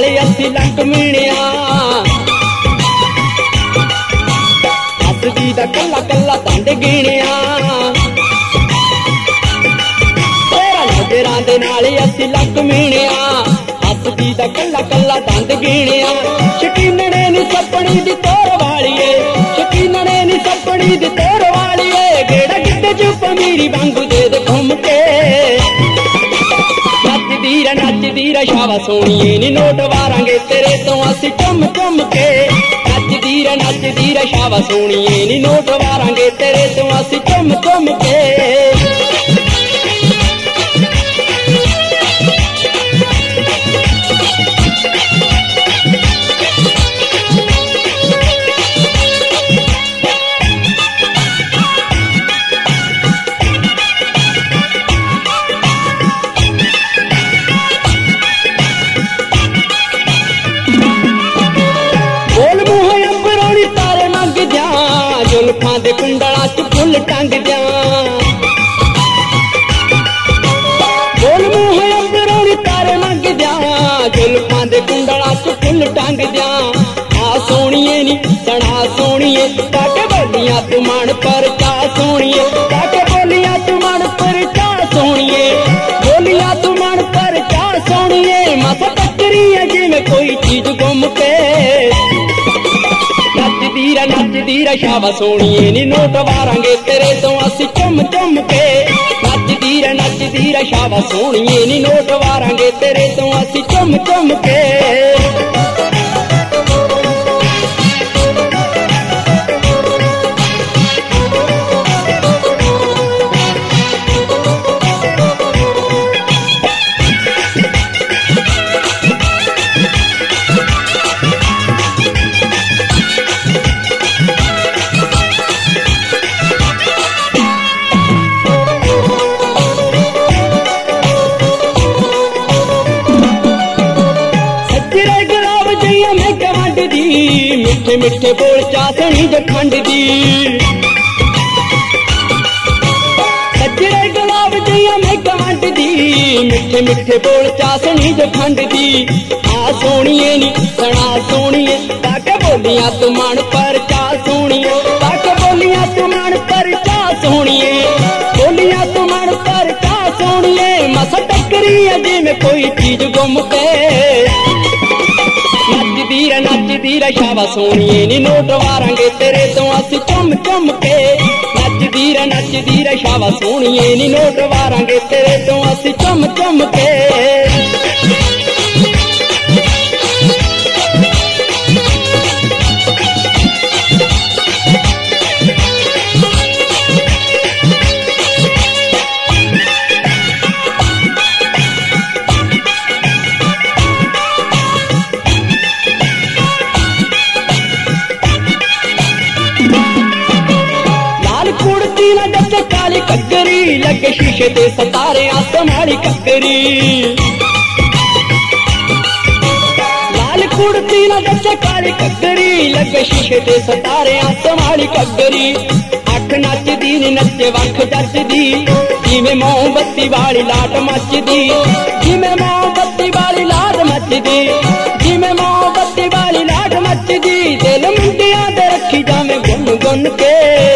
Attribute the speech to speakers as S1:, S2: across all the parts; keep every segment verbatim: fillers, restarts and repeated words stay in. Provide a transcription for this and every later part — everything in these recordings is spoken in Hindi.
S1: नाल असी लंक मीणिया हसदी दा कल्ला कल्ला दंद गिणिया तेरा नजरां दे नाल असी लंक मीणिया हसदी दा कल्ला कल्ला दंद गिणिया शकीनने नी सपनी दी तोर वालीए शकीनने नी सपनी दी तोर वालीए गेड़ा गिद्दे च पमीरी वांगू दे दे घुम के नचदी रे नचदी रे शावा सोहणीए नी नोट वारांगे तेरे तो असी चुम चुम के नचदी रे नचदी रे शावा सोहणीए नी नोट वारांगे तेरे तो असी चुम चुम के जुल्फां दे कुंडला च फुल टंग दिया बोल मुंह अंबरों तारे मंग दिया जुल्फां दे कुंडला च फुल टंग दिया आ सोहणीए नी सना सोहणीए काटे बोलियां तू मन पर चा सोहणीए काटे बोलियां तू मन पर चा सोहणीए बोलियां तू मन पर चा सोहणीए मसा टकरी है जिवें कोई चीज गुम के नचदी रे नचदी रे शावा सोहणीए नी नोट वारांगे तेरे तो असी चुम चुम के नचदी रे नचदी रे शावा सोहणीए नी नोट वारांगे तेरे तो असी चुम चुम के मिठे मिठे बोल चासनी जो खंड दी सजरे गुलाब जिया मैं कांड दी मिठे मिठे बोल चासनी जो खंड दी आ सोहणीए नी सना सोहणीए ताके बोलियां तू मन पर चा सोहणीए ताके बोलियां तू मन पर चा सोहणीए बोलियां तू मन पर चा सोहणीए मसा टकरी है जिवें कोई चीज गुम के नचदी रे नचदी रे शावा सोहणीए नी नोट वारांगे तेरे तो असी चुम चुम के नचदी रे नचदी रे शावा सोहणीए नी नोट वारांगे तेरे तो असी चुम चुम के काली ककरी लगे शीशे दे सतारे संभाली ककरी लाल कुड़ती न जच्चे काली ककरी लगे शीशे दे सतारे संभाली ककरी अख नचदी नी नचे वख जचदी जिवें मोमबत्ती वाली लाट मचदी जिवें मोमबत्ती वाली लाट मचदी जिवें मोमबत्ती वाली लाट मचदी दिल मुंडियां दे रखी जावें गुन गुन के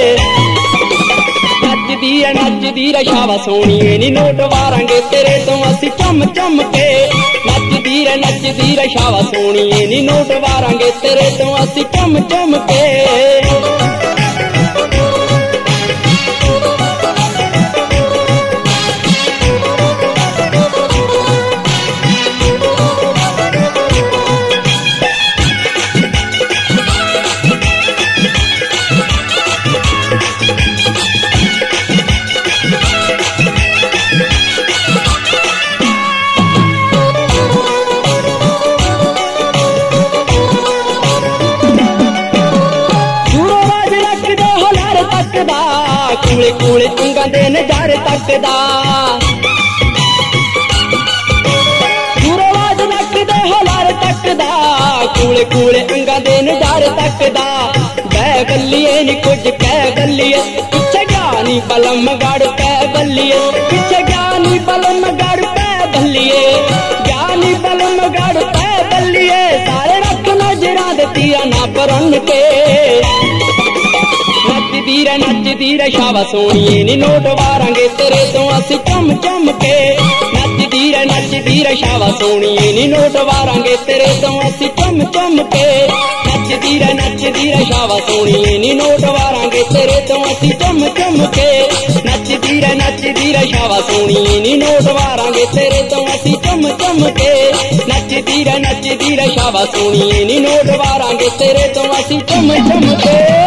S1: नचदी रे नचदी रे शावा सोहणीए नी नोट वारांगे तेरे तो असी चुम चुम के नचदी रे नचदी रे शावा सोहणीए नी नोट वारांगे तेरे तो असी चुम चुम के कूले कूले अंगा दे नजारे तकदा दूरवाज नकदे होलार तकदा कूले कूले अंगा दे नजारे तकदा बह गलिए नी कुछ कह गलिए पिछे ज्ञानी बलम गड़ पै बलिए पिछे ज्ञानी बलम गड़ पै बलिए ज्ञानी बलम गड़ पै बलिए रुन के नचदी रे नचदी रे शावा सोनिए नी नोट वारांगे तेरे तो असी चम चम के नचदी रे नचदी रे शावा सोनिए नी नोट वारांगे तेरे तो असी चम चम के नचदी रे नचदी रे शावा सोनिए नी नोट वारांगे तेरे तो असी चम चम के नचदी रे नचदी रे शावा सोनिए नी नोट वारांगे तेरे तो असी चम चम के नचदी रे नचदी रे शावा सोनिए नी नोट वारांगे तेरे तो असी चम चम के।